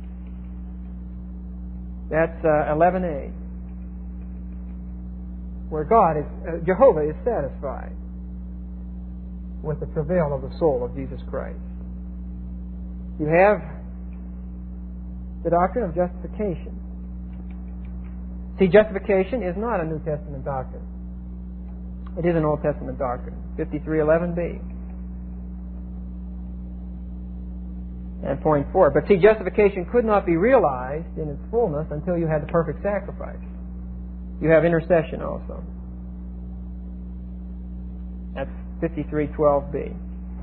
That's 11a. where Jehovah is satisfied with the travail of the soul of Jesus Christ. You have the doctrine of justification. See, justification is not a New Testament doctrine. It is an Old Testament doctrine, 53:11b. And point 4. But see, justification could not be realized in its fullness until you had the perfect sacrifice. You have intercession also. That's 53:12b.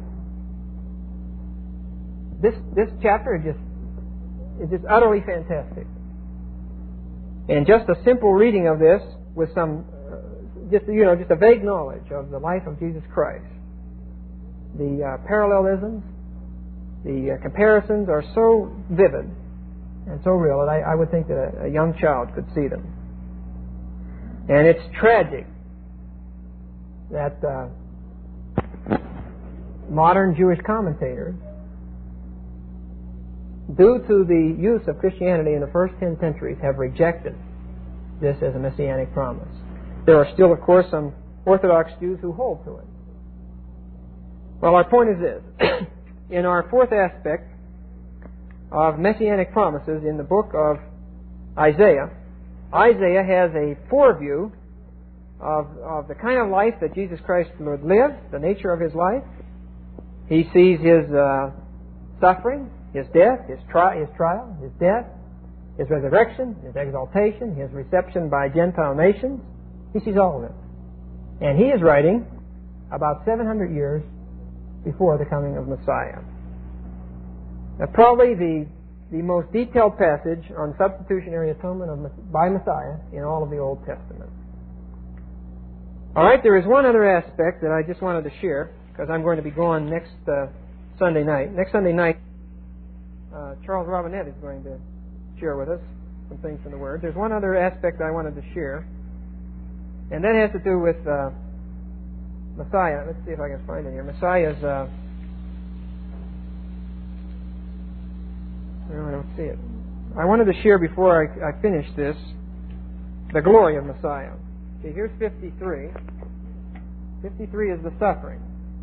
This chapter is just utterly fantastic. And just a simple reading of this with some, just a vague knowledge of the life of Jesus Christ. The parallelisms, the comparisons are so vivid and so real that I would think that a young child could see them. And it's tragic that modern Jewish commentators, due to the use of Christianity in the first 10 centuries, have rejected this as a messianic promise. There are still, of course, some Orthodox Jews who hold to it. Well, our point is this. In our fourth aspect of messianic promises in the book of Isaiah, Isaiah has a foreview of the kind of life that Jesus Christ would live, the nature of His life. He sees His suffering, His death, His trial, His death, His resurrection, His exaltation, His reception by Gentile nations. He sees all of it. And he is writing about 700 years before the coming of Messiah. Now, probably the most detailed passage on substitutionary atonement by Messiah in all of the Old Testament. All right, there is one other aspect that I just wanted to share, because I'm going to be gone next Sunday night. Next Sunday night, Charles Robinette is going to share with us some things from the Word. There's one other aspect I wanted to share, and that has to do with Messiah. Let's see if I can find it here. Messiah's... no, I don't see it. I wanted to share before I finish this the glory of Messiah. See, here's 53. 53 is the suffering.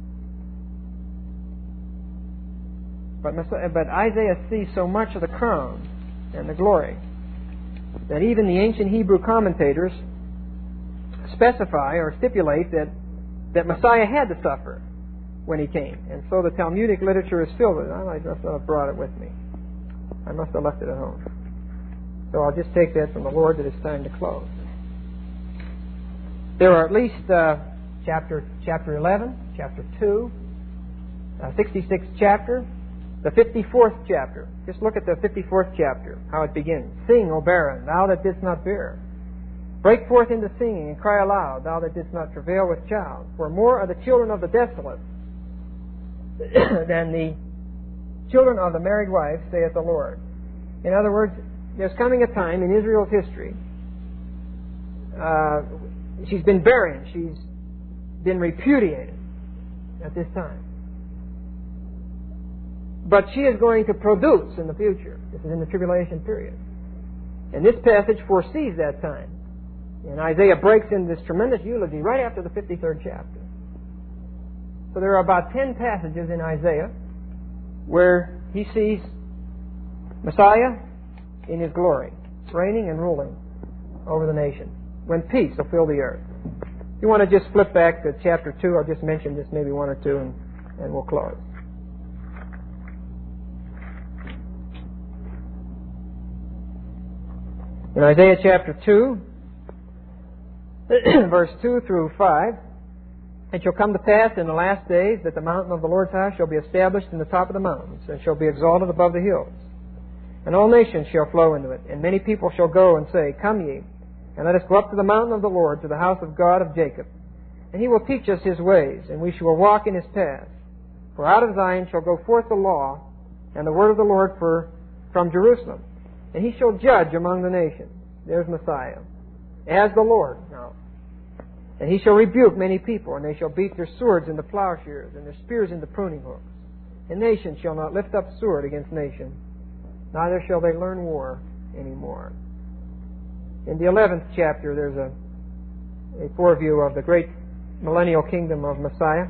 But Isaiah sees so much of the crown and the glory that even the ancient Hebrew commentators specify or stipulate that Messiah had to suffer when He came. And so the Talmudic literature is filled with it. I must not have brought it with me. I must have left it at home. So I'll just take that from the Lord that it's time to close. There are at least chapter 11, chapter 2, 66th chapter, the 54th chapter. Just look at the 54th chapter, how it begins. Sing, O barren, thou that didst not bear. Break forth into singing and cry aloud, thou that didst not travail with child. For more are the children of the desolate than the children of the married wife, saith the Lord. In other words, there's coming a time in Israel's history, she's been barren, she's been repudiated at this time. But she is going to produce in the future. This is in the tribulation period. And this passage foresees that time. And Isaiah breaks into this tremendous eulogy right after the 53rd chapter. So there are about 10 passages in Isaiah where he sees Messiah in His glory, reigning and ruling over the nation, when peace will fill the earth. If you want to just flip back to chapter 2, I'll just mention just maybe one or two and we'll close. In Isaiah chapter 2, verse 2 through 5, it shall come to pass in the last days that the mountain of the Lord's house shall be established in the top of the mountains, and shall be exalted above the hills. And all nations shall flow into it, and many people shall go and say, Come ye, and let us go up to the mountain of the Lord, to the house of God of Jacob. And He will teach us His ways, and we shall walk in His paths. For out of Zion shall go forth the law, and the word of the Lord from Jerusalem. And He shall judge among the nations. There's Messiah. As the Lord. Now, and He shall rebuke many people, and they shall beat their swords into plowshares, and their spears into pruning hooks. And nation shall not lift up sword against nation, neither shall they learn war any more. In the 11th chapter, there's a foreview of the great millennial kingdom of Messiah.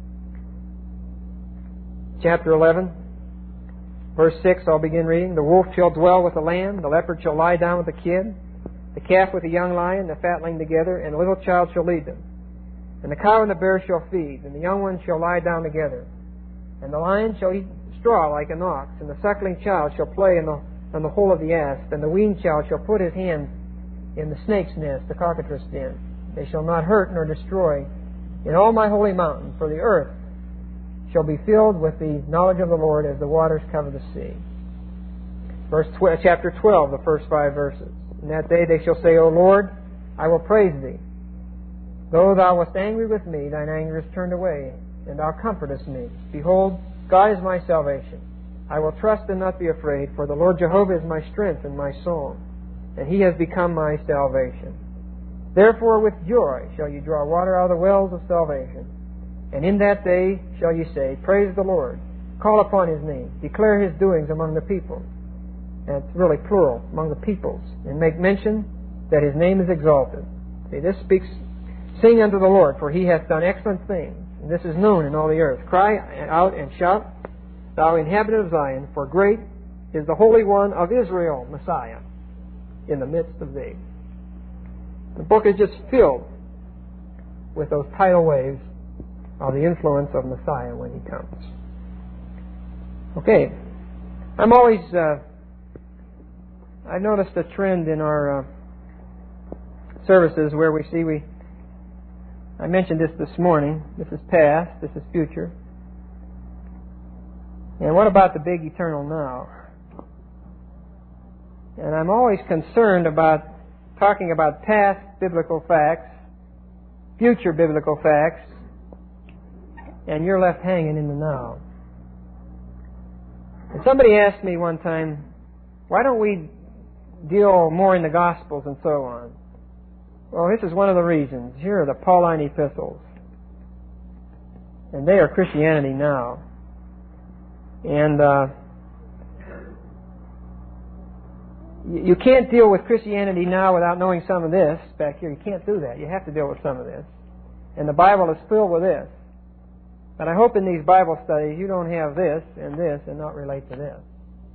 Chapter 11, verse 6, I'll begin reading. The wolf shall dwell with the lamb, the leopard shall lie down with the kid, the calf with the young lion, the fatling together, and a little child shall lead them. And the cow and the bear shall feed, and the young ones shall lie down together. And the lion shall eat straw like an ox, and the suckling child shall play on the hole of the asp, and the weaned child shall put his hand in the snake's nest, the cockatrice den. They shall not hurt nor destroy in all my holy mountain, for the earth shall be filled with the knowledge of the Lord as the waters cover the sea. Chapter 12, the first 5 verses. In that day they shall say, O Lord, I will praise Thee. Though Thou wast angry with me, Thine anger is turned away, and Thou comfortest me. Behold, God is my salvation. I will trust and not be afraid, for the Lord Jehovah is my strength and my song, and He has become my salvation. Therefore with joy shall you draw water out of the wells of salvation. And in that day shall you say, Praise the Lord. Call upon His name. Declare His doings among the people. And it's really plural, among the peoples. And make mention that His name is exalted. See, this speaks, Sing unto the Lord, for He hath done excellent things. And this is known in all the earth. Cry out and shout, Thou inhabitant of Zion, for great is the Holy One of Israel, Messiah, in the midst of thee. The book is just filled with those tidal waves of the influence of Messiah when He comes. Okay. I'm always, I've noticed a trend in our services where I mentioned this morning, this is past, this is future. And what about the big eternal now? And I'm always concerned about talking about past biblical facts, future biblical facts, and you're left hanging in the now. And somebody asked me one time, why don't we deal more in the Gospels and so on? Well, this is one of the reasons. Here are the Pauline epistles. And they are Christianity now. And you can't deal with Christianity now without knowing some of this back here. You can't do that. You have to deal with some of this. And the Bible is filled with this. But I hope in these Bible studies you don't have this and not relate to this.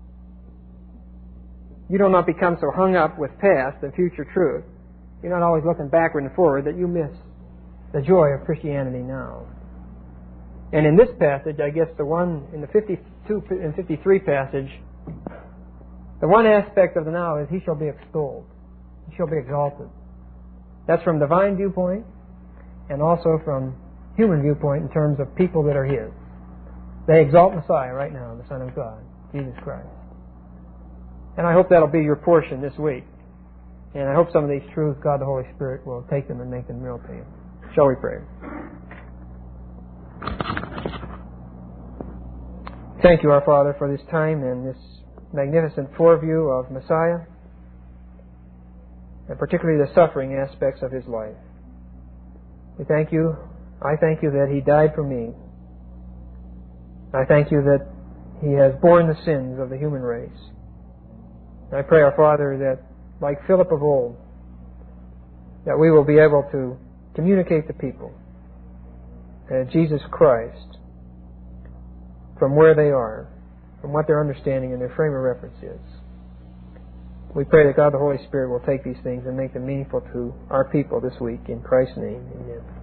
You do not become so hung up with past and future truth. You're not always looking backward and forward that you miss the joy of Christianity now. And in this passage, I guess the one in the 52 and 53 passage, the one aspect of the now is He shall be extolled. He shall be exalted. That's from divine viewpoint and also from human viewpoint in terms of people that are His. They exalt Messiah right now, the Son of God, Jesus Christ. And I hope that'll be your portion this week. And I hope some of these truths, God the Holy Spirit, will take them and make them real to you. Shall we pray? Thank you, our Father, for this time and this magnificent foreview of Messiah, and particularly the suffering aspects of His life. We thank you. I thank you that He died for me. I thank you that He has borne the sins of the human race. I pray, our Father, that like Philip of old, that we will be able to communicate to people Jesus Christ from where they are, from what their understanding and their frame of reference is. We pray that God the Holy Spirit will take these things and make them meaningful to our people this week. In Christ's name, amen.